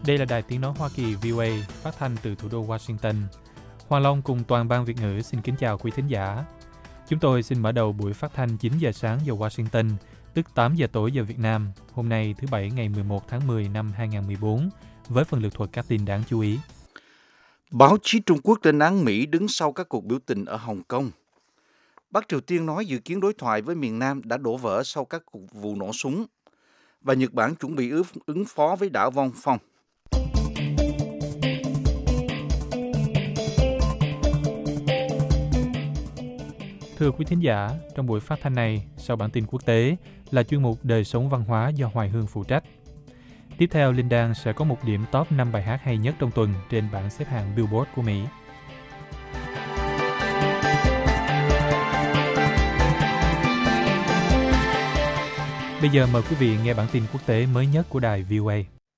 Đây là Đài Tiếng Nói Hoa Kỳ VOA phát thanh từ thủ đô Washington. Hoàng Long cùng toàn ban Việt ngữ xin kính chào quý thính giả. Chúng tôi xin mở đầu buổi phát thanh 9 giờ sáng giờ Washington, tức 8 giờ tối giờ Việt Nam, hôm nay thứ Bảy ngày 11 tháng 10 năm 2014, với phần lược thuật các tin đáng chú ý. Báo chí Trung Quốc lên án Mỹ đứng sau các cuộc biểu tình ở Hồng Kông. Bắc Triều Tiên nói dự kiến đối thoại với miền Nam đã đổ vỡ sau các vụ nổ súng. Và Nhật Bản chuẩn bị ứng phó với đảo Vong Phong. Thưa quý thính giả, trong buổi phát thanh này, sau bản tin quốc tế là chuyên mục Đời sống văn hóa do Hoài Hương phụ trách. Tiếp theo, Linh Đan sẽ có một điểm top 5 bài hát hay nhất trong tuần trên bảng xếp hạng Billboard của Mỹ. Bây giờ mời quý vị nghe bản tin quốc tế mới nhất của đài VOA.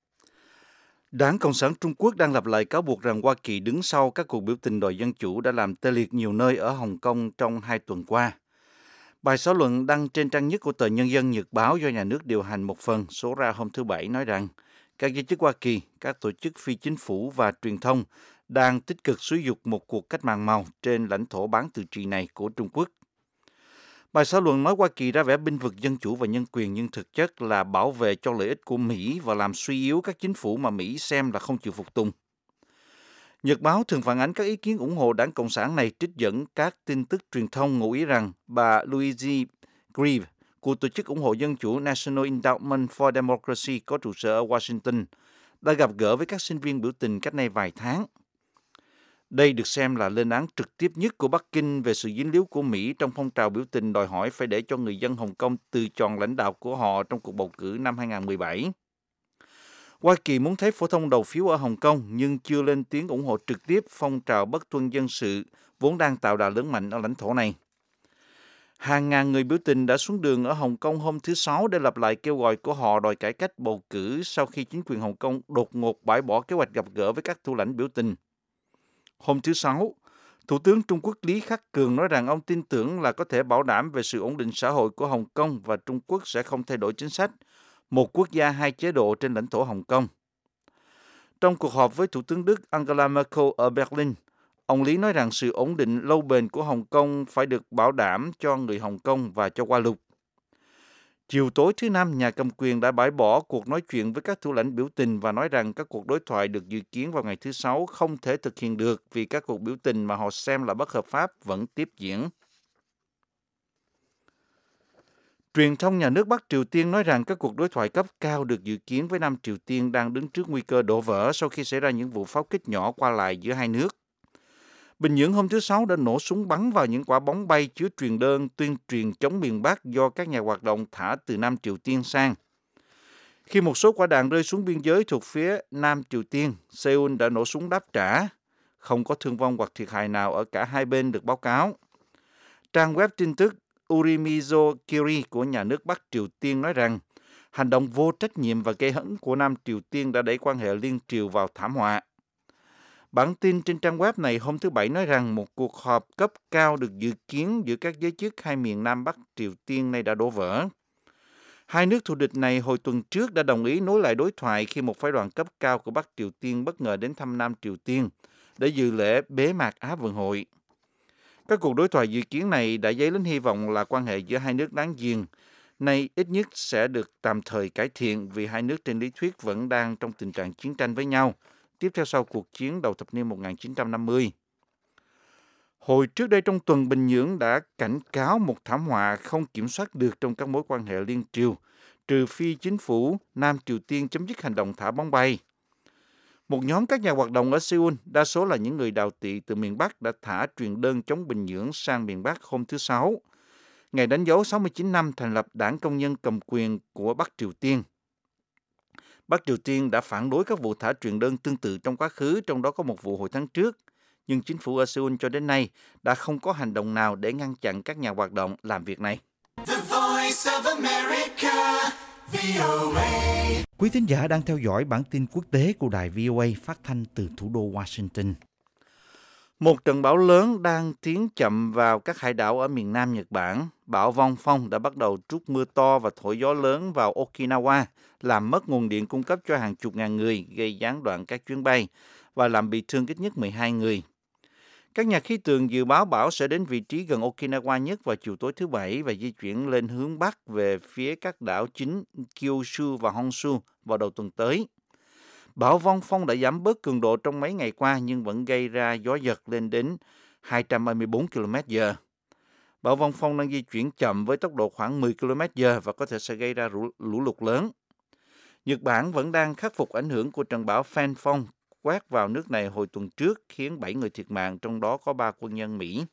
Đảng Cộng sản Trung Quốc đang lặp lại cáo buộc rằng Hoa Kỳ đứng sau các cuộc biểu tình đòi dân chủ đã làm tê liệt nhiều nơi ở Hồng Kông trong 2 tuần qua. Bài xã luận đăng trên trang nhất của tờ Nhân dân Nhật báo do nhà nước điều hành một phần số ra hôm thứ Bảy nói rằng các giới chức Hoa Kỳ, các tổ chức phi chính phủ và truyền thông đang tích cực xúi giục một cuộc cách mạng màu trên lãnh thổ bán tự trị này của Trung Quốc. Bài xã luận nói Hoa Kỳ ra vẻ bênh vực dân chủ và nhân quyền nhưng thực chất là bảo vệ cho lợi ích của Mỹ và làm suy yếu các chính phủ mà Mỹ xem là không chịu phục tùng. Nhật báo thường phản ánh các ý kiến ủng hộ đảng Cộng sản này trích dẫn các tin tức truyền thông ngụ ý rằng bà Louise Grieve của tổ chức ủng hộ dân chủ National Endowment for Democracy có trụ sở ở Washington đã gặp gỡ với các sinh viên biểu tình cách đây vài tháng. Đây được xem là lên án trực tiếp nhất của Bắc Kinh về sự dính líu của Mỹ trong phong trào biểu tình đòi hỏi phải để cho người dân Hồng Kông từ chọn lãnh đạo của họ trong cuộc bầu cử năm 2017. Hoa Kỳ muốn thấy phổ thông đầu phiếu ở Hồng Kông nhưng chưa lên tiếng ủng hộ trực tiếp phong trào bất tuân dân sự vốn đang tạo đà lớn mạnh ở lãnh thổ này. Hàng ngàn người biểu tình đã xuống đường ở Hồng Kông hôm thứ Sáu để lặp lại kêu gọi của họ đòi cải cách bầu cử sau khi chính quyền Hồng Kông đột ngột bãi bỏ kế hoạch gặp gỡ với các thủ lãnh biểu tình. Hôm thứ Sáu, Thủ tướng Trung Quốc Lý Khắc Cường nói rằng ông tin tưởng là có thể bảo đảm về sự ổn định xã hội của Hồng Kông và Trung Quốc sẽ không thay đổi chính sách một quốc gia hai chế độ trên lãnh thổ Hồng Kông. Trong cuộc họp với Thủ tướng Đức Angela Merkel ở Berlin, ông Lý nói rằng sự ổn định lâu bền của Hồng Kông phải được bảo đảm cho người Hồng Kông và cho Hoa Lục. Chiều tối thứ Năm, nhà cầm quyền đã bãi bỏ cuộc nói chuyện với các thủ lãnh biểu tình và nói rằng các cuộc đối thoại được dự kiến vào ngày thứ Sáu không thể thực hiện được vì các cuộc biểu tình mà họ xem là bất hợp pháp vẫn tiếp diễn. Truyền thông nhà nước Bắc Triều Tiên nói rằng các cuộc đối thoại cấp cao được dự kiến với Nam Triều Tiên đang đứng trước nguy cơ đổ vỡ sau khi xảy ra những vụ pháo kích nhỏ qua lại giữa hai nước. Bình Nhưỡng hôm thứ Sáu đã nổ súng bắn vào những quả bóng bay chứa truyền đơn tuyên truyền chống miền Bắc do các nhà hoạt động thả từ Nam Triều Tiên sang. Khi một số quả đạn rơi xuống biên giới thuộc phía Nam Triều Tiên, Seoul đã nổ súng đáp trả. Không có thương vong hoặc thiệt hại nào ở cả hai bên được báo cáo. Trang web tin tức Urimizo Kiri của nhà nước Bắc Triều Tiên nói rằng hành động vô trách nhiệm và gây hấn của Nam Triều Tiên đã đẩy quan hệ liên triều vào thảm họa. Bản tin trên trang web này hôm thứ Bảy nói rằng một cuộc họp cấp cao được dự kiến giữa các giới chức hai miền Nam Bắc Triều Tiên nay đã đổ vỡ. Hai nước thù địch này hồi tuần trước đã đồng ý nối lại đối thoại khi một phái đoàn cấp cao của Bắc Triều Tiên bất ngờ đến thăm Nam Triều Tiên để dự lễ bế mạc Á vận hội. Các cuộc đối thoại dự kiến này đã dấy lên hy vọng là quan hệ giữa hai nước láng giềng nay ít nhất sẽ được tạm thời cải thiện vì hai nước trên lý thuyết vẫn đang trong tình trạng chiến tranh với nhau, tiếp theo sau cuộc chiến đầu thập niên 1950. Hồi trước đây trong tuần, Bình Nhưỡng đã cảnh cáo một thảm họa không kiểm soát được trong các mối quan hệ liên triều, trừ phi chính phủ Nam Triều Tiên chấm dứt hành động thả bóng bay. Một nhóm các nhà hoạt động ở Seoul, đa số là những người đào tị từ miền Bắc, đã thả truyền đơn chống Bình Nhưỡng sang miền Bắc hôm thứ Sáu, ngày đánh dấu 69 năm thành lập Đảng Công nhân cầm quyền của Bắc Triều Tiên. Bắc Triều Tiên đã phản đối các vụ thả truyền đơn tương tự trong quá khứ, trong đó có một vụ hồi tháng trước, nhưng chính phủ ở Seoul cho đến nay đã không có hành động nào để ngăn chặn các nhà hoạt động làm việc này. The Voice of America, VOA. Quý thính giả đang theo dõi bản tin quốc tế của đài VOA phát thanh từ thủ đô Washington. Một trận bão lớn đang tiến chậm vào các hải đảo ở miền Nam Nhật Bản. Bão Vongfong đã bắt đầu trút mưa to và thổi gió lớn vào Okinawa, làm mất nguồn điện cung cấp cho hàng chục ngàn người, gây gián đoạn các chuyến bay và làm bị thương ít nhất 12 người. Các nhà khí tượng dự báo bão sẽ đến vị trí gần Okinawa nhất vào chiều tối thứ Bảy và di chuyển lên hướng Bắc về phía các đảo chính Kyushu và Honshu vào đầu tuần tới. Bão Vongfong đã giảm bớt cường độ trong mấy ngày qua nhưng vẫn gây ra gió giật lên đến 234 km/h. Bão Vongfong đang di chuyển chậm với tốc độ khoảng 10 km/h và có thể sẽ gây ra lũ lụt lớn. Nhật Bản vẫn đang khắc phục ảnh hưởng của trận bão Phanfong quét vào nước này hồi tuần trước, khiến 7 người thiệt mạng, trong đó có 3 quân nhân Mỹ.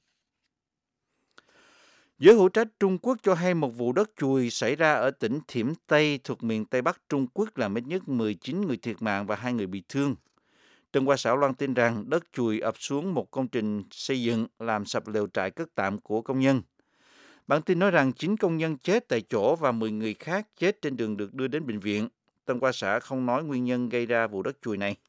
Giới hữu trách Trung Quốc cho hay một vụ đất chùi xảy ra ở tỉnh Thiểm Tây thuộc miền Tây Bắc Trung Quốc làm ít nhất 19 người thiệt mạng và 2 người bị thương. Tân Hoa Xã loan tin rằng đất chùi ập xuống một công trình xây dựng làm sập lều trại cất tạm của công nhân. Bản tin nói rằng 9 công nhân chết tại chỗ và 10 người khác chết trên đường được đưa đến bệnh viện. Tân Hoa Xã không nói nguyên nhân gây ra vụ đất chùi này.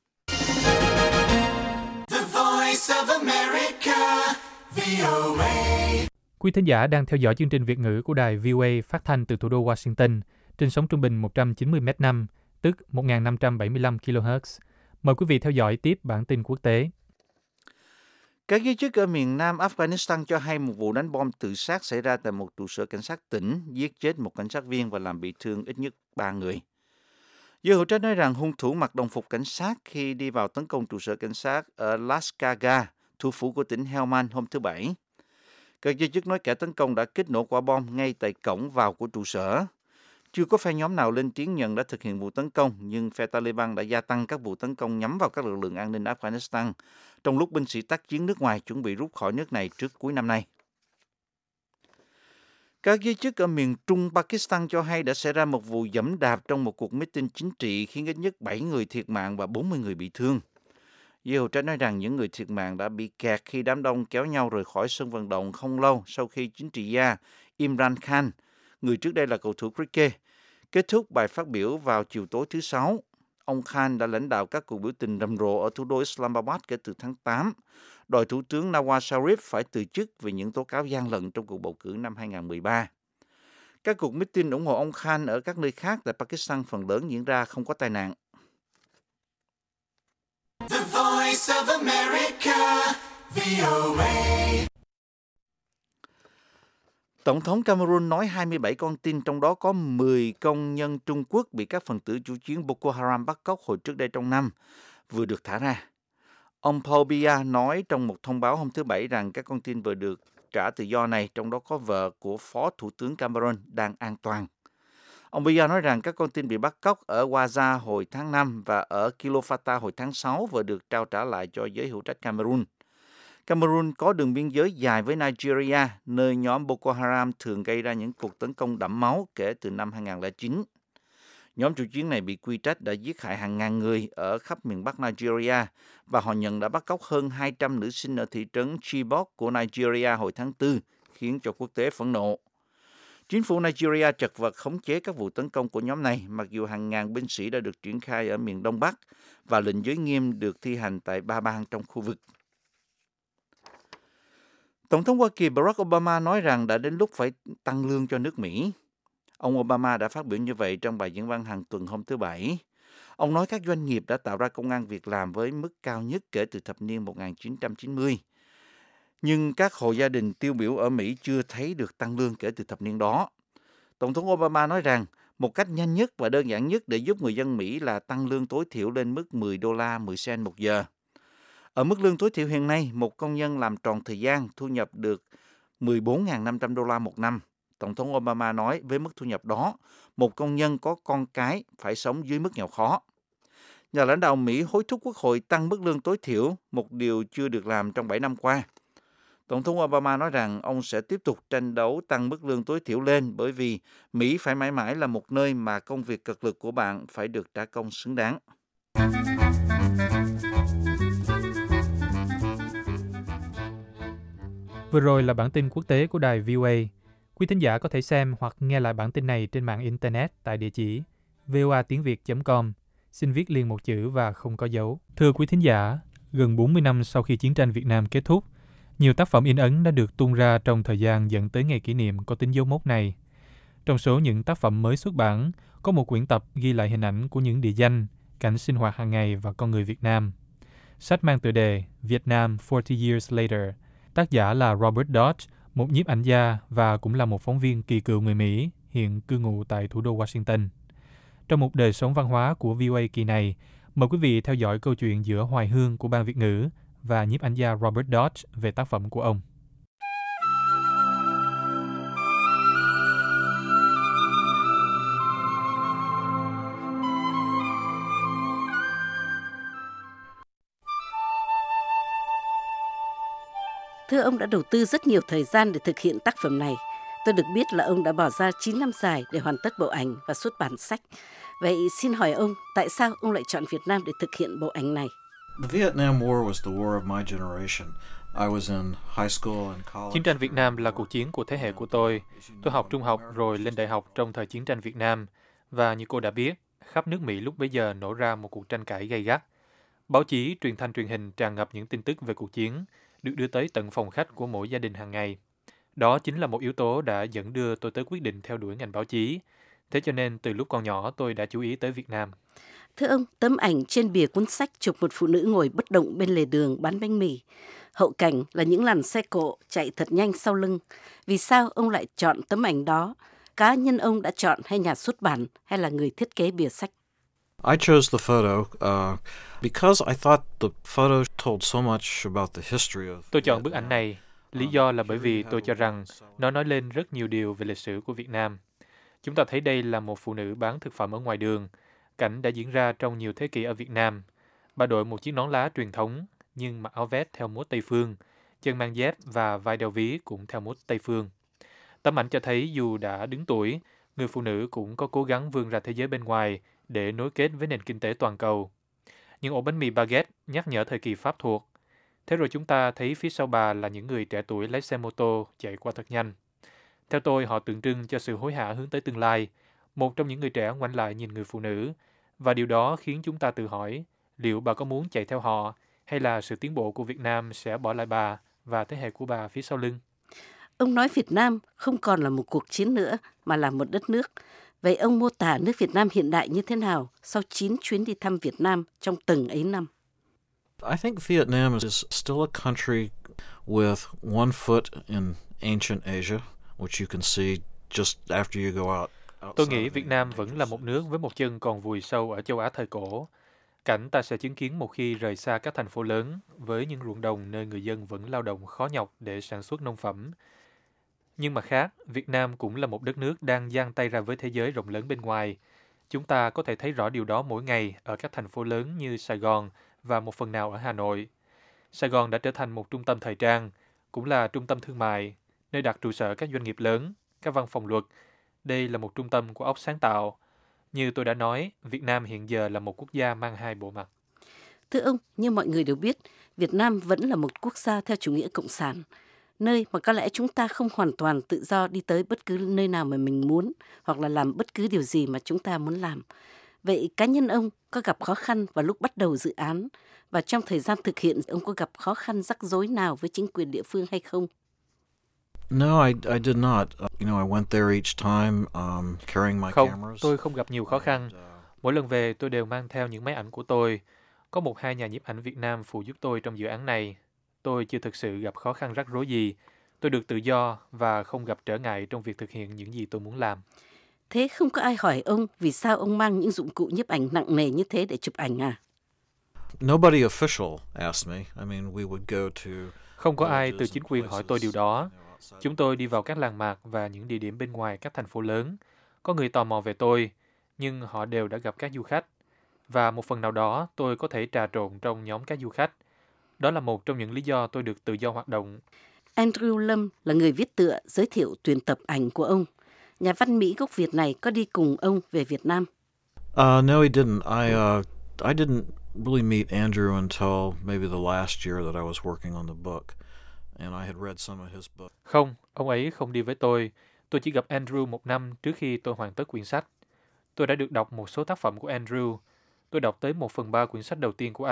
The Voice of America, VOA. Quý thính giả đang theo dõi chương trình Việt ngữ của đài VOA phát thanh từ thủ đô Washington trên sóng trung bình 190 m5, tức 1.575 kHz. Mời quý vị theo dõi tiếp bản tin quốc tế. Các giới chức ở miền Nam Afghanistan cho hay một vụ đánh bom tự sát xảy ra tại một trụ sở cảnh sát tỉnh, giết chết một cảnh sát viên và làm bị thương ít nhất 3 người. Giới hữu trách nói rằng hung thủ mặc đồng phục cảnh sát khi đi vào tấn công trụ sở cảnh sát ở Lashkargah, thủ phủ của tỉnh Helmand hôm thứ Bảy. Các giới chức nói kẻ tấn công đã kích nổ quả bom ngay tại cổng vào của trụ sở. Chưa có phe nhóm nào lên tiếng nhận đã thực hiện vụ tấn công, nhưng phe Taliban đã gia tăng các vụ tấn công nhắm vào các lực lượng an ninh Afghanistan, trong lúc binh sĩ tác chiến nước ngoài chuẩn bị rút khỏi nước này trước cuối năm nay. Các giới chức ở miền Trung Pakistan cho hay đã xảy ra một vụ giẫm đạp trong một cuộc meeting chính trị khiến ít nhất 7 người thiệt mạng và 40 người bị thương. Giới hữu trách nói rằng những người thiệt mạng đã bị kẹt khi đám đông kéo nhau rời khỏi sân vận động không lâu sau khi chính trị gia Imran Khan, người trước đây là cầu thủ cricket, kết thúc bài phát biểu vào chiều tối thứ Sáu. Ông Khan đã lãnh đạo các cuộc biểu tình rầm rộ ở thủ đô Islamabad kể từ tháng 8, đòi Thủ tướng Nawaz Sharif phải từ chức vì những tố cáo gian lận trong cuộc bầu cử năm 2013. Các cuộc meeting ủng hộ ông Khan ở các nơi khác tại Pakistan phần lớn diễn ra không có tai nạn. The Voice of America, VOA. Tổng thống Cameroon nói 27 con tin, trong đó có 10 công nhân Trung Quốc bị các phần tử chủ chiến Boko Haram bắt cóc hồi trước đây trong năm, vừa được thả ra. Ông Paul Biya nói trong một thông báo hôm thứ Bảy rằng các con tin vừa được trả tự do này, trong đó có vợ của Phó Thủ tướng Cameroon, đang an toàn. Ông Biya nói rằng các con tin bị bắt cóc ở Waza hồi tháng 5 và ở Kilofata hồi tháng 6 vừa được trao trả lại cho giới hữu trách Cameroon. Cameroon có đường biên giới dài với Nigeria, nơi nhóm Boko Haram thường gây ra những cuộc tấn công đẫm máu kể từ năm 2009. Nhóm chủ chiến này bị quy trách đã giết hại hàng ngàn người ở khắp miền Bắc Nigeria và họ nhận đã bắt cóc hơn 200 nữ sinh ở thị trấn Chibok của Nigeria hồi tháng 4, khiến cho quốc tế phẫn nộ. Chính phủ Nigeria chật vật khống chế các vụ tấn công của nhóm này, mặc dù hàng ngàn binh sĩ đã được triển khai ở miền Đông Bắc và lệnh giới nghiêm được thi hành tại 3 bang trong khu vực. Tổng thống Hoa Kỳ Barack Obama nói rằng đã đến lúc phải tăng lương cho nước Mỹ. Ông Obama đã phát biểu như vậy trong bài diễn văn hàng tuần hôm thứ Bảy. Ông nói các doanh nghiệp đã tạo ra công ăn việc làm với mức cao nhất kể từ thập niên 1990. Nhưng các hộ gia đình tiêu biểu ở Mỹ chưa thấy được tăng lương kể từ thập niên đó. Tổng thống Obama nói rằng một cách nhanh nhất và đơn giản nhất để giúp người dân Mỹ là tăng lương tối thiểu lên mức $10.10 một giờ. Ở mức lương tối thiểu hiện nay, một công nhân làm tròn thời gian thu nhập được $14.500 một năm. Tổng thống Obama nói với mức thu nhập đó, một công nhân có con cái phải sống dưới mức nghèo khó. Nhà lãnh đạo Mỹ hối thúc Quốc hội tăng mức lương tối thiểu, một điều chưa được làm trong 7 năm qua. Tổng thống Obama nói rằng ông sẽ tiếp tục tranh đấu tăng mức lương tối thiểu lên bởi vì Mỹ phải mãi mãi là một nơi mà công việc cực lực của bạn phải được trả công xứng đáng. Vừa rồi là bản tin quốc tế của đài VOA. Quý thính giả có thể xem hoặc nghe lại bản tin này trên mạng Internet tại địa chỉ voatiengviet.com. Xin viết liền một chữ và không có dấu. Thưa quý thính giả, Gần 40 năm sau khi chiến tranh Việt Nam kết thúc, nhiều tác phẩm in ấn đã được tung ra trong thời gian dẫn tới ngày kỷ niệm có tính dấu mốc này. Trong số những tác phẩm mới xuất bản, có một quyển tập ghi lại hình ảnh của những địa danh, cảnh sinh hoạt hàng ngày và con người Việt Nam. Sách mang tựa đề Vietnam 40 Years Later. Tác giả là Robert Dodge, một nhiếp ảnh gia và cũng là một phóng viên kỳ cựu người Mỹ, hiện cư ngụ tại thủ đô Washington. Trong một đời sống văn hóa của VOA kỳ này, mời quý vị theo dõi câu chuyện giữa hoài hương của Ban Việt ngữ và nhiếp ảnh gia Robert Dodge về tác phẩm của ông. Thưa ông đã đầu tư rất nhiều thời gian để thực hiện tác phẩm này. Tôi được biết là ông đã bỏ ra 9 năm dài để hoàn tất bộ ảnh và xuất bản sách. Vậy xin hỏi ông, tại sao ông lại chọn Việt Nam để thực hiện bộ ảnh này? Chiến tranh Việt Nam là cuộc chiến của thế hệ của tôi. Tôi học trung học rồi lên đại học trong thời chiến tranh Việt Nam. Và như cô đã biết, khắp nước Mỹ lúc bấy giờ nổ ra một cuộc tranh cãi gay gắt. Báo chí, truyền thanh truyền hình tràn ngập những tin tức về cuộc chiến, được đưa tới tận phòng khách của mỗi gia đình hàng ngày. Đó chính là một yếu tố đã dẫn đưa tôi tới quyết định theo đuổi ngành báo chí. Thế cho nên từ lúc còn nhỏ tôi đã chú ý tới Việt Nam. Thưa ông, tấm ảnh trên bìa cuốn sách chụp một phụ nữ ngồi bất động bên lề đường bán bánh mì. Hậu cảnh là những làn xe cộ chạy thật nhanh sau lưng. Vì sao ông lại chọn tấm ảnh đó? Cá nhân ông đã chọn hay nhà xuất bản hay là người thiết kế bìa sách? I chose the photo because I thought the photo told so much about the history of. Tôi chọn bức ảnh này. Lý do là bởi vì tôi cho rằng nó nói lên rất nhiều điều về lịch sử của Việt Nam. Chúng ta thấy đây là một phụ nữ bán thực phẩm ở ngoài đường. Cảnh đã diễn ra trong nhiều thế kỷ ở Việt Nam. Bà đội một chiếc nón lá truyền thống, nhưng mặc áo vest theo mốt Tây Phương, chân mang dép và vai đeo ví cũng theo mốt Tây Phương. Tấm ảnh cho thấy dù đã đứng tuổi, người phụ nữ cũng có cố gắng vươn ra thế giới bên ngoài để nối kết với nền kinh tế toàn cầu. Những ổ bánh mì baguette nhắc nhở thời kỳ Pháp thuộc. Thế rồi chúng ta thấy phía sau bà là những người trẻ tuổi lái xe mô tô chạy qua thật nhanh. Theo tôi, họ tượng trưng cho sự hối hả hướng tới tương lai. Một trong những người trẻ ngoảnh lại nhìn người phụ nữ, và điều đó khiến chúng ta tự hỏi liệu bà có muốn chạy theo họ, hay là sự tiến bộ của Việt Nam sẽ bỏ lại bà và thế hệ của bà phía sau lưng. Ông nói Việt Nam không còn là một cuộc chiến nữa, mà là một đất nước. Vậy ông mô tả nước Việt Nam hiện đại như thế nào sau 9 chuyến đi thăm Việt Nam trong từng ấy năm? I think Vietnam is still a country with one foot in ancient Asia, which you can see just after you go out. Tôi nghĩ Việt Nam vẫn là một nước với một chân còn vùi sâu ở châu Á thời cổ. Cảnh ta sẽ chứng kiến một khi rời xa các thành phố lớn với những ruộng đồng nơi người dân vẫn lao động khó nhọc để sản xuất nông phẩm. Nhưng mặt khác, Việt Nam cũng là một đất nước đang dang tay ra với thế giới rộng lớn bên ngoài. Chúng ta có thể thấy rõ điều đó mỗi ngày ở các thành phố lớn như Sài Gòn và một phần nào ở Hà Nội. Sài Gòn đã trở thành một trung tâm thời trang, cũng là trung tâm thương mại, nơi đặt trụ sở các doanh nghiệp lớn, các văn phòng luật. Đây là một trung tâm của óc sáng tạo. Như tôi đã nói, Việt Nam hiện giờ là một quốc gia mang hai bộ mặt. Thưa ông, như mọi người đều biết, Việt Nam vẫn là một quốc gia theo chủ nghĩa cộng sản, nơi mà có lẽ chúng ta không hoàn toàn tự do đi tới bất cứ nơi nào mà mình muốn, hoặc là làm bất cứ điều gì mà chúng ta muốn làm. Vậy cá nhân ông có gặp khó khăn vào lúc bắt đầu dự án, và trong thời gian thực hiện ông có gặp khó khăn rắc rối nào với chính quyền địa phương hay không? No, I did not. I went there each time carrying my Không, cameras. tôi không gặp nhiều khó khăn. Mỗi lần về tôi đều mang theo những máy ảnh của tôi. Có 1-2 nhà nhiếp ảnh Việt Nam phụ giúp tôi trong dự án này. Tôi chưa thực sự gặp khó khăn rắc rối gì. Tôi được tự do và không gặp trở ngại trong việc thực hiện những gì tôi muốn làm. Thế không có ai hỏi ông vì sao ông mang những dụng cụ nhiếp ảnh nặng nề như thế để chụp ảnh à? Nobody official asked me. I mean, we would go to. Không có ai từ chính quyền hỏi tôi điều đó. Chúng tôi đi vào các làng mạc và những địa điểm bên ngoài các thành phố lớn. Có người tò mò về tôi, nhưng họ đều đã gặp các du khách. Và một phần nào đó tôi có thể trà trộn trong nhóm các du khách. Đó là một trong những lý do tôi được tự do hoạt động. Andrew Lâm là người viết tựa giới thiệu tuyển tập ảnh của ông. Nhà văn Mỹ gốc Việt này có đi cùng ông về Việt Nam? No, he didn't. I didn't really meet Andrew until maybe the last year that I was working on the book, and I had read some of his books. Không, ông ấy không đi với tôi. Tôi chỉ gặp Andrew 1 năm trước khi tôi hoàn tất quyển sách. Tôi đã được đọc một số tác phẩm của Andrew. Tôi đọc tới 1/3 quyển sách đầu tiên của anh,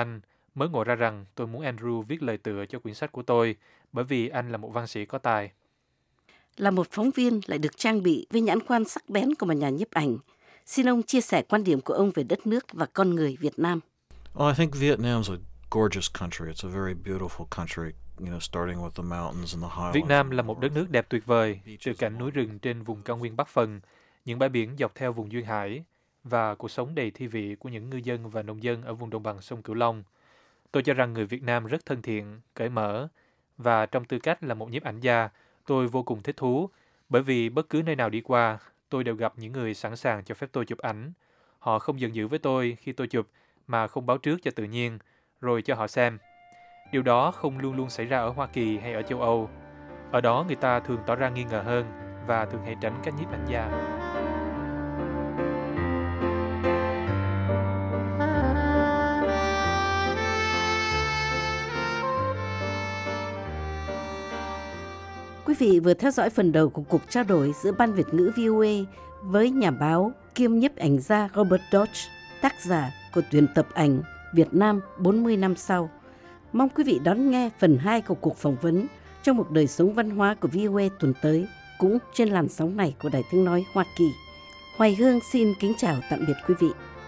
Mới ngộ ra rằng tôi muốn Andrew viết lời tựa cho quyển sách của tôi bởi vì anh là một văn sĩ có tài. Là một phóng viên lại được trang bị với nhãn quan sắc bén của một nhà nhiếp ảnh, xin ông chia sẻ quan điểm của ông về đất nước và con người Việt Nam. Well, I think Vietnam's a gorgeous country. It's a very beautiful country, starting with the mountains and the highlands. Việt Nam là một đất nước đẹp tuyệt vời, từ cảnh núi rừng trên vùng cao nguyên Bắc Phần, những bãi biển dọc theo vùng duyên hải và cuộc sống đầy thi vị của những ngư dân và nông dân ở vùng đồng bằng sông Cửu Long. Tôi cho rằng người Việt Nam rất thân thiện, cởi mở và trong tư cách là một nhiếp ảnh gia, tôi vô cùng thích thú bởi vì bất cứ nơi nào đi qua, tôi đều gặp những người sẵn sàng cho phép tôi chụp ảnh. Họ không giận dữ với tôi khi tôi chụp mà không báo trước cho tự nhiên, rồi cho họ xem. Điều đó không luôn luôn xảy ra ở Hoa Kỳ hay ở châu Âu. Ở đó người ta thường tỏ ra nghi ngờ hơn và thường hay tránh các nhiếp ảnh gia. Quý vị vừa theo dõi phần đầu của cuộc trao đổi giữa Ban Việt ngữ VOA với nhà báo kiêm nhiếp ảnh gia Robert Dodge, tác giả của tuyển tập ảnh Việt Nam 40 năm sau. Mong quý vị đón nghe phần 2 của cuộc phỏng vấn trong một đời sống văn hóa của VOA tuần tới, cũng trên làn sóng này của Đài Tiếng Nói Hoa Kỳ. Hoài Hương xin kính chào tạm biệt quý vị.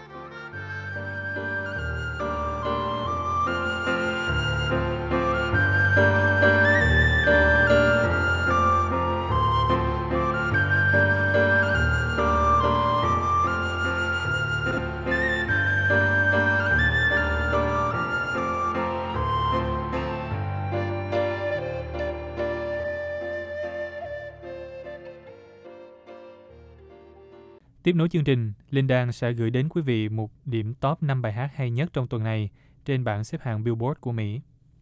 Tiếp nối chương trình, Linh Đan sẽ gửi đến quý vị một điểm top 5 bài hát hay nhất trong tuần này trên bảng xếp hạng Billboard của Mỹ.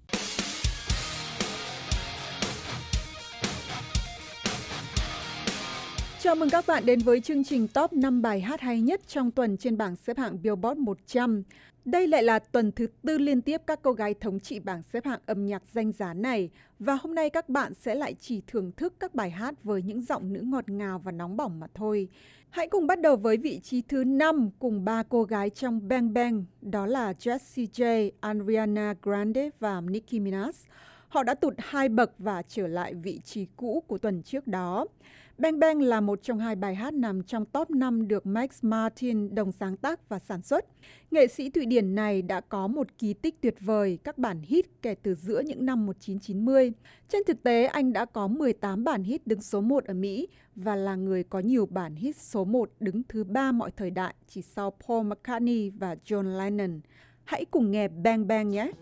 Chào mừng các bạn đến với chương trình top 5 bài hát hay nhất trong tuần trên bảng xếp hạng Billboard 100. Đây lại là tuần thứ 4 liên tiếp các cô gái thống trị bảng xếp hạng âm nhạc danh giá này. Và hôm nay các bạn sẽ lại chỉ thưởng thức các bài hát với những giọng nữ ngọt ngào và nóng bỏng mà thôi. Hãy cùng bắt đầu với vị trí thứ 5 cùng 3 cô gái trong Bang Bang, đó là Jessie J, Ariana Grande và Nicki Minaj. Họ đã tụt 2 bậc và trở lại vị trí cũ của tuần trước đó. Bang Bang là một trong 2 bài hát nằm trong top 5 được Max Martin đồng sáng tác và sản xuất. Nghệ sĩ Thụy Điển này đã có một kỳ tích tuyệt vời, các bản hit kể từ giữa những năm 1990. Trên thực tế, anh đã có 18 bản hit đứng số 1 ở Mỹ và là người có nhiều bản hit số 1 đứng thứ 3 mọi thời đại, chỉ sau Paul McCartney và John Lennon. Hãy cùng nghe Bang Bang nhé!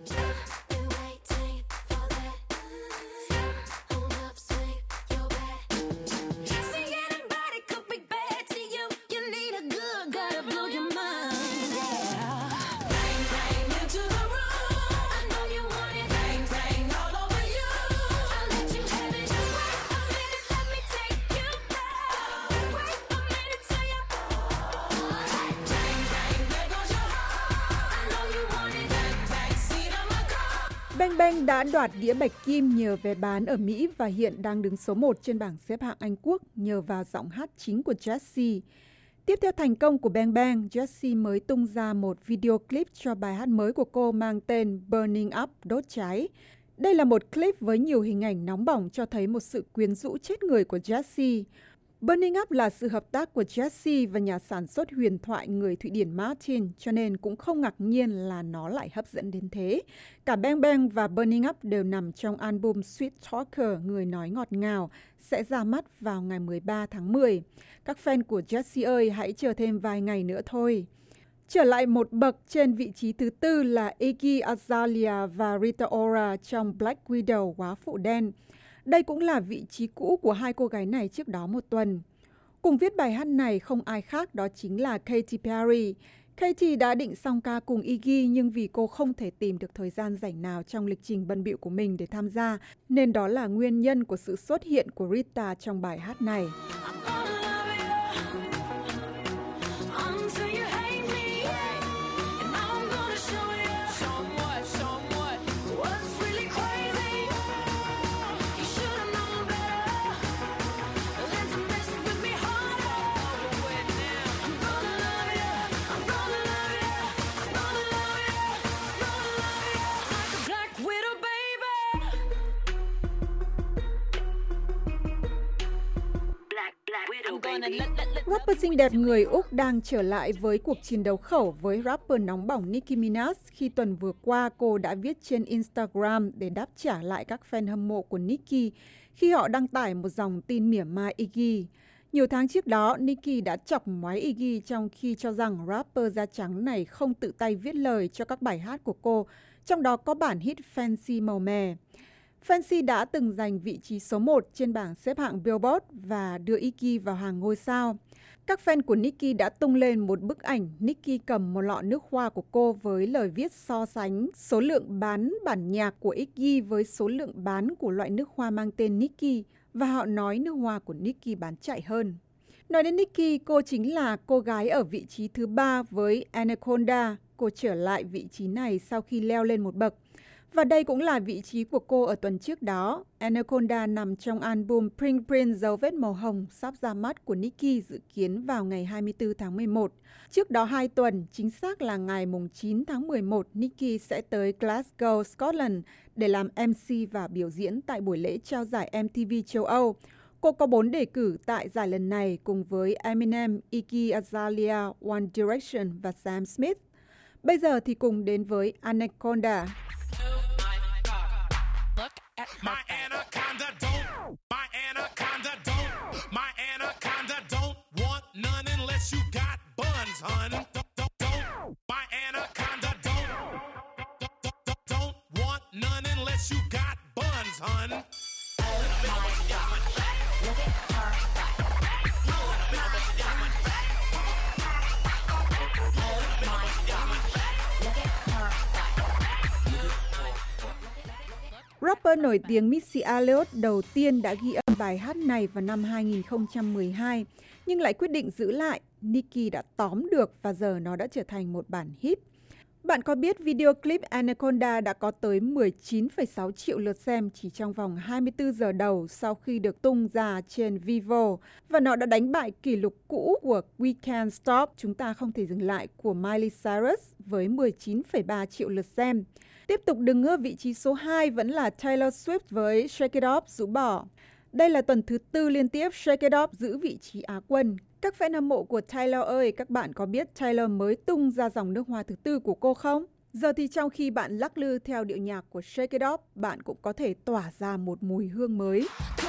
Bang Bang đã đoạt đĩa bạch kim nhờ vé bán ở Mỹ và hiện đang đứng số 1 trên bảng xếp hạng Anh Quốc nhờ vào giọng hát chính của Jessie. Tiếp theo thành công của Bang Bang, Jessie mới tung ra một video clip cho bài hát mới của cô mang tên Burning Up, đốt cháy. Đây là một clip với nhiều hình ảnh nóng bỏng cho thấy một sự quyến rũ chết người của Jessie. Burning Up là sự hợp tác của Jessie và nhà sản xuất huyền thoại người Thụy Điển Martin, cho nên cũng không ngạc nhiên là nó lại hấp dẫn đến thế. Cả Bang Bang và Burning Up đều nằm trong album Sweet Talker, người nói ngọt ngào, sẽ ra mắt vào ngày 13 tháng 10. Các fan của Jessie ơi, hãy chờ thêm vài ngày nữa thôi. Trở lại một bậc trên vị trí thứ 4 là Iggy Azalea và Rita Ora trong Black Widow, Góa phụ đen. Đây cũng là vị trí cũ của hai cô gái này trước đó một tuần. Cùng viết bài hát này không ai khác, đó chính là Katy Perry. Katy đã định song ca cùng Iggy nhưng vì cô không thể tìm được thời gian rảnh nào trong lịch trình bận bịu của mình để tham gia, nên đó là nguyên nhân của sự xuất hiện của Rita trong bài hát này. Rapper xinh đẹp người Úc đang trở lại với cuộc chiến đấu khẩu với rapper nóng bỏng Nicki Minaj khi tuần vừa qua cô đã viết trên Instagram để đáp trả lại các fan hâm mộ của Nicki khi họ đăng tải một dòng tin mỉa mai Iggy. Nhiều tháng trước đó, Nicki đã chọc ngoáy Iggy trong khi cho rằng rapper da trắng này không tự tay viết lời cho các bài hát của cô, trong đó có bản hit Fancy màu mè. Fancy đã từng giành vị trí số 1 trên bảng xếp hạng Billboard và đưa Iggy vào hàng ngôi sao. Các fan của Nicki đã tung lên một bức ảnh Nicki cầm một lọ nước hoa của cô với lời viết so sánh số lượng bán bản nhạc của Iggy với số lượng bán của loại nước hoa mang tên Nicki, và họ nói nước hoa của Nicki bán chạy hơn. Nói đến Nicki, cô chính là cô gái ở vị trí thứ 3 với Anaconda. Cô trở lại vị trí này sau khi leo lên một bậc. Và đây cũng là vị trí của cô ở tuần trước đó. Anaconda nằm trong album Pink Print dấu vết màu hồng sắp ra mắt của Nicki dự kiến vào ngày 24 tháng 11. Trước đó 2 tuần, chính xác là ngày 9 tháng 11, Nicki sẽ tới Glasgow, Scotland để làm MC và biểu diễn tại buổi lễ trao giải MTV châu Âu. Cô có 4 đề cử tại giải lần này cùng với Eminem, Iggy Azalea, One Direction và Sam Smith. Bây giờ thì cùng đến với Anaconda. My anaconda don't want none unless you got buns, hun. My anaconda don't want none unless you got buns, hun. Rapper nổi tiếng Missy Elliott đầu tiên đã ghi âm bài hát này vào năm 2012, nhưng lại quyết định giữ lại. Nicki đã tóm được và giờ nó đã trở thành một bản hit. Bạn có biết video clip Anaconda đã có tới 19,6 triệu lượt xem chỉ trong vòng 24 giờ đầu sau khi được tung ra trên Vivo, và nó đã đánh bại kỷ lục cũ của We Can't Stop, chúng ta không thể dừng lại, của Miley Cyrus với 19,3 triệu lượt xem. Tiếp tục đứng ở vị trí số 2 vẫn là Taylor Swift với Shake It Off rũ bỏ. Đây là tuần thứ 4 liên tiếp Shake It Off giữ vị trí Á quân. Các fan hâm mộ của Taylor ơi, các bạn có biết Taylor mới tung ra dòng nước hoa thứ 4 của cô không? Giờ thì trong khi bạn lắc lư theo điệu nhạc của Shake It Off, bạn cũng có thể tỏa ra một mùi hương mới.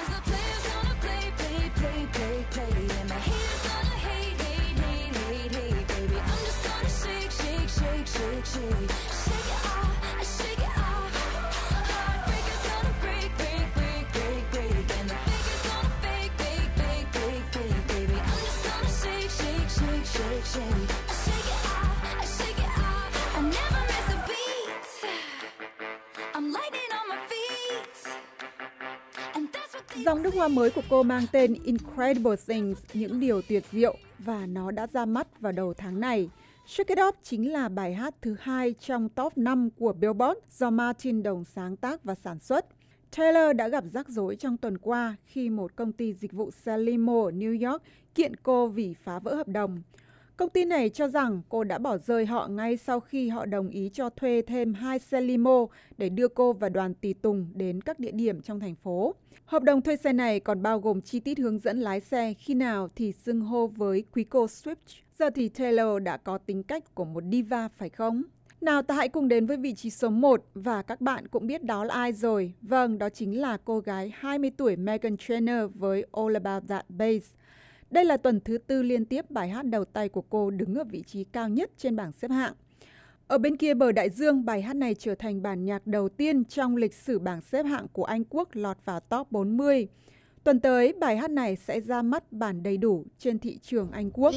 Dòng nước hoa mới của cô mang tên Incredible Things, những điều tuyệt diệu, và nó đã ra mắt vào đầu tháng này. Shake It Off chính là bài hát thứ 2 trong top 5 của Billboard do Martin đồng sáng tác và sản xuất. Taylor đã gặp rắc rối trong tuần qua khi một công ty dịch vụ xe limo ở New York kiện cô vì phá vỡ hợp đồng. Công ty này cho rằng cô đã bỏ rơi họ ngay sau khi họ đồng ý cho thuê thêm 2 xe limo để đưa cô và đoàn tùy tùng đến các địa điểm trong thành phố. Hợp đồng thuê xe này còn bao gồm chi tiết hướng dẫn lái xe khi nào thì xưng hô với quý cô Swift. Giờ thì Taylor đã có tính cách của một diva phải không? Nào ta hãy cùng đến với vị trí số 1 và các bạn cũng biết đó là ai rồi. Vâng, đó chính là cô gái 20 tuổi Meghan Trainor với All About That Bass. Đây là tuần thứ 4 liên tiếp bài hát đầu tay của cô đứng ở vị trí cao nhất trên bảng xếp hạng. Ở bên kia bờ đại dương, bài hát này trở thành bản nhạc đầu tiên trong lịch sử bảng xếp hạng của Anh Quốc lọt vào top 40. Tuần tới, bài hát này sẽ ra mắt bản đầy đủ trên thị trường Anh Quốc.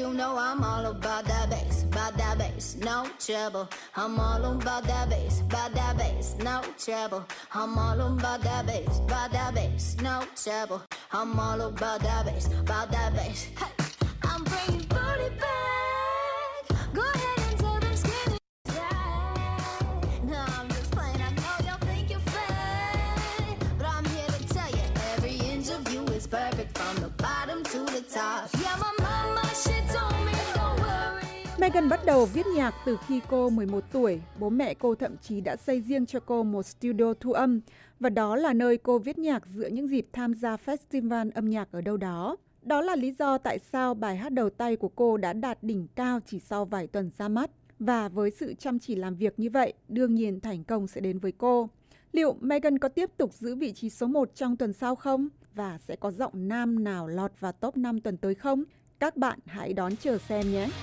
Meghan bắt đầu viết nhạc từ khi cô 11 tuổi. Bố mẹ cô thậm chí đã xây riêng cho cô một studio thu âm, và đó là nơi cô viết nhạc giữa những dịp tham gia festival âm nhạc ở đâu đó. Đó là lý do tại sao bài hát đầu tay của cô đã đạt đỉnh cao chỉ sau vài tuần ra mắt. Và với sự chăm chỉ làm việc như vậy, đương nhiên thành công sẽ đến với cô. Liệu Megan có tiếp tục giữ vị trí số 1 trong tuần sau không? Và sẽ có giọng nam nào lọt vào top 5 tuần tới không? Các bạn hãy đón chờ xem nhé!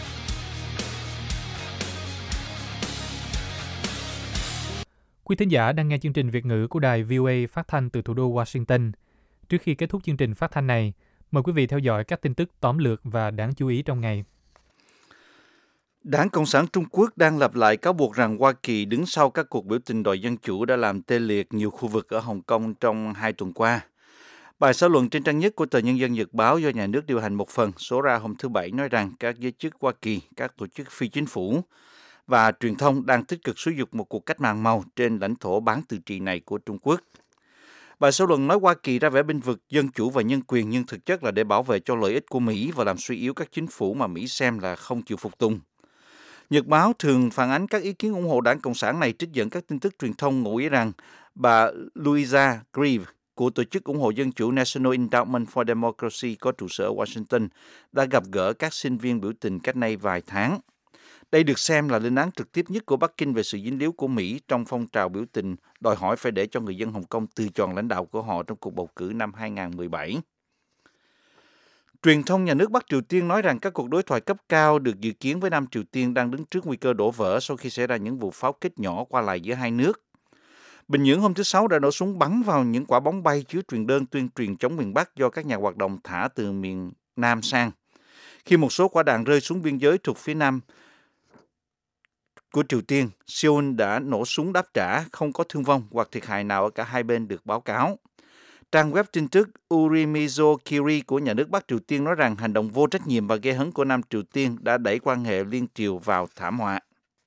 Quý thính giả đang nghe chương trình Việt ngữ của đài VOA phát thanh từ thủ đô Washington. Trước khi kết thúc chương trình phát thanh này, mời quý vị theo dõi các tin tức tóm lược và đáng chú ý trong ngày. Đảng Cộng sản Trung Quốc đang lặp lại cáo buộc rằng Hoa Kỳ đứng sau các cuộc biểu tình đòi dân chủ đã làm tê liệt nhiều khu vực ở Hồng Kông trong 2 tuần qua. Bài xã luận trên trang nhất của tờ Nhân dân Nhật báo do nhà nước điều hành một phần số ra hôm thứ Bảy nói rằng các giới chức Hoa Kỳ, các tổ chức phi chính phủ và truyền thông đang tích cực xúi giục một cuộc cách mạng màu trên lãnh thổ bán tự trị này của Trung Quốc. Bài xã luận nói Hoa Kỳ ra vẻ bênh vực dân chủ và nhân quyền nhưng thực chất là để bảo vệ cho lợi ích của Mỹ và làm suy yếu các chính phủ mà Mỹ xem là không chịu phục tùng. Nhật báo thường phản ánh các ý kiến ủng hộ đảng Cộng sản này trích dẫn các tin tức truyền thông ngụ ý rằng bà Louisa Grieve của tổ chức ủng hộ dân chủ National Endowment for Democracy có trụ sở ở Washington đã gặp gỡ các sinh viên biểu tình cách nay vài tháng. Đây được xem là lên án trực tiếp nhất của Bắc Kinh về sự dính líu của Mỹ trong phong trào biểu tình đòi hỏi phải để cho người dân Hồng Kông từ chọn lãnh đạo của họ trong cuộc bầu cử năm 2017. Truyền thông nhà nước Bắc Triều Tiên nói rằng các cuộc đối thoại cấp cao được dự kiến với Nam Triều Tiên đang đứng trước nguy cơ đổ vỡ sau khi xảy ra những vụ pháo kích nhỏ qua lại giữa hai nước. Bình Nhưỡng hôm thứ Sáu đã nổ súng bắn vào những quả bóng bay chứa truyền đơn tuyên truyền chống miền Bắc do các nhà hoạt động thả từ miền Nam sang. Khi một số quả đạn rơi xuống biên giới thuộc phía Nam của Triều Tiên, Seoul đã nổ súng đáp trả, không có thương vong hoặc thiệt hại nào ở cả hai bên được báo cáo. Trang web tin tức Urimizo Kiri của nhà nước Bắc Triều Tiên nói rằng hành động vô trách nhiệm và gây hấn của Nam Triều Tiên đã đẩy quan hệ liên triều vào thảm họa.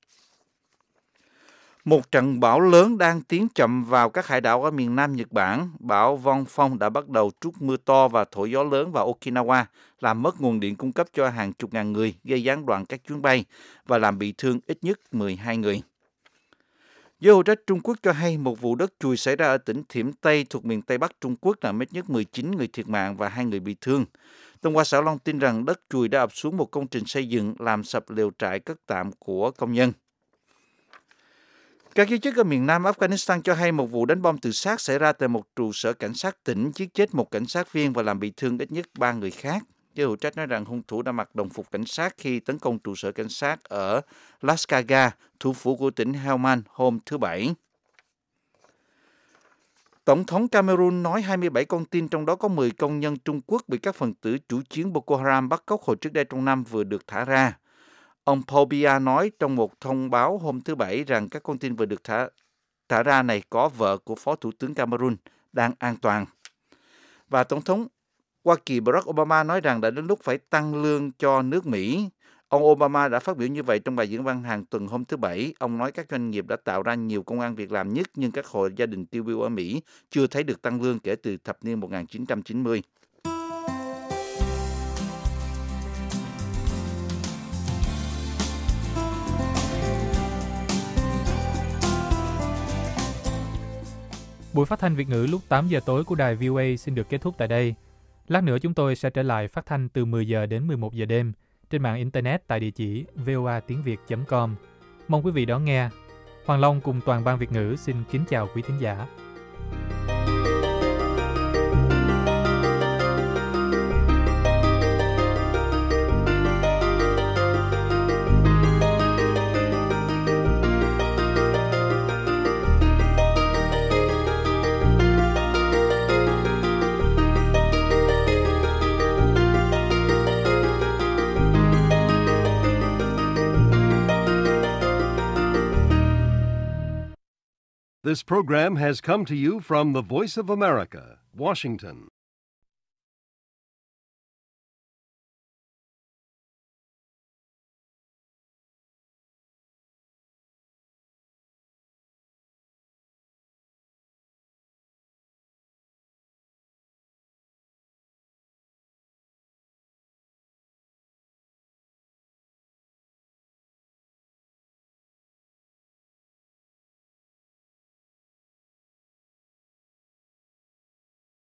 Một trận bão lớn đang tiến chậm vào các hải đảo ở miền Nam Nhật Bản. Bão Vonfong đã bắt đầu trút mưa to và thổi gió lớn vào Okinawa, làm mất nguồn điện cung cấp cho hàng chục ngàn người, gây gián đoạn các chuyến bay và làm bị thương ít nhất 12 người. Giới hữu trách Trung Quốc cho hay một vụ đất chùi xảy ra ở tỉnh Thiểm Tây thuộc miền Tây Bắc Trung Quốc làm ít nhất 19 người thiệt mạng và 2 người bị thương. Tân Hoa Xã Loan tin rằng đất chùi đã ập xuống một công trình xây dựng làm sập lều trại cất tạm của công nhân. Các giới chức ở miền Nam Afghanistan cho hay một vụ đánh bom tự sát xảy ra tại một trụ sở cảnh sát tỉnh, giết chết một cảnh sát viên và làm bị thương ít nhất 3 người khác. Giới hữu trách nói rằng hung thủ đã mặc đồng phục cảnh sát khi tấn công trụ sở cảnh sát ở Lashkargah, thủ phủ của tỉnh Helmand hôm thứ Bảy. Tổng thống Cameroon nói 27 con tin, trong đó có 10 công nhân Trung Quốc bị các phần tử chủ chiến Boko Haram bắt cóc hồi trước đây trong năm vừa được thả ra. Ông Paul Biya nói trong một thông báo hôm thứ Bảy rằng các con tin vừa được thả ra này có vợ của Phó Thủ tướng Cameroon đang an toàn. Và Tổng thống Hoa Kỳ Barack Obama nói rằng đã đến lúc phải tăng lương cho nước Mỹ. Ông Obama đã phát biểu như vậy trong bài diễn văn hàng tuần hôm thứ Bảy. Ông nói các doanh nghiệp đã tạo ra nhiều công ăn việc làm nhất, nhưng các hộ gia đình tiêu biểu ở Mỹ chưa thấy được tăng lương kể từ thập niên 1990. Buổi phát thanh Việt ngữ lúc 8 giờ tối của đài VOA xin được kết thúc tại đây. Lát nữa chúng tôi sẽ trở lại phát thanh từ 10 giờ đến 11 giờ đêm trên mạng Internet tại địa chỉ voatiengviet.com. Mong quý vị đón nghe. Hoàng Long cùng toàn ban Việt ngữ xin kính chào quý thính giả. This program has come to you from the Voice of America, Washington.